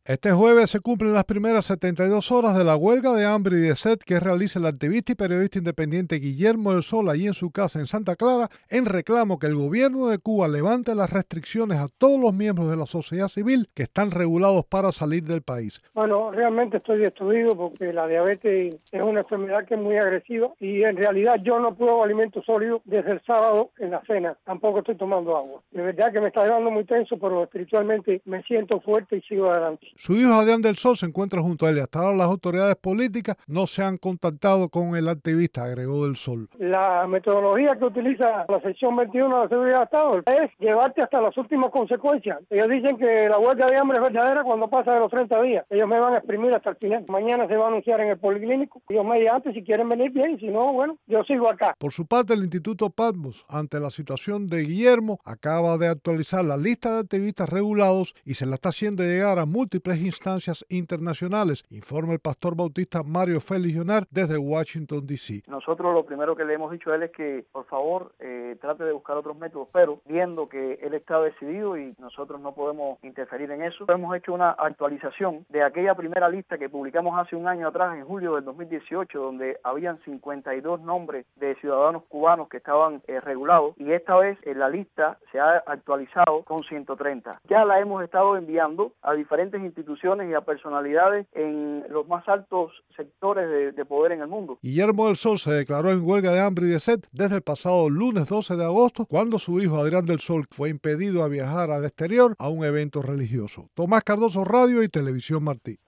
Este jueves se cumplen las primeras 72 horas de la huelga de hambre y de sed que realiza el activista y periodista independiente Guillermo del Sol allí en su casa en Santa Clara, en reclamo que el gobierno de Cuba levante las restricciones a todos los miembros de la sociedad civil que están regulados para salir del país. Bueno, realmente estoy destruido porque la diabetes es una enfermedad que es muy agresiva y en realidad yo no pruebo alimentos sólidos desde el sábado en la cena, tampoco estoy tomando agua. De verdad que me está llevando muy tenso, pero espiritualmente me siento fuerte y sigo adelante. Su hijo Adrián del Sol se encuentra junto a él y hasta ahora las autoridades políticas no se han contactado con el activista, agregó del Sol. La metodología que utiliza la sección 21 de la Seguridad de Estado es llevarte hasta las últimas consecuencias. Ellos dicen que la huelga de hambre es verdadera cuando pasa de los 30 días. Ellos me van a exprimir hasta el final. Mañana se va a anunciar en el policlínico. Ellos me dirán antes si quieren venir bien, si no, bueno, yo sigo acá. Por su parte, el Instituto Patmos, ante la situación de Guillermo, acaba de actualizar la lista de activistas regulados y se la está haciendo llegar a múltiples instancias internacionales, informa el pastor bautista Mario Félix Llonar desde Washington, D.C. Nosotros lo primero que le hemos dicho a él es que, por favor, trate de buscar otros métodos, pero viendo que él está decidido y nosotros no podemos interferir en eso, hemos hecho una actualización de aquella primera lista que publicamos hace un año atrás, en julio del 2018, donde habían 52 nombres de ciudadanos cubanos que estaban regulados, y esta vez la lista se ha actualizado con 130. Ya la hemos estado enviando a diferentes instituciones y a personalidades en los más altos sectores de poder en el mundo. Guillermo del Sol se declaró en huelga de hambre y de sed desde el pasado lunes 12 de agosto, cuando su hijo Adrián del Sol fue impedido a viajar al exterior a un evento religioso. Tomás Cardoso, Radio y Televisión Martí.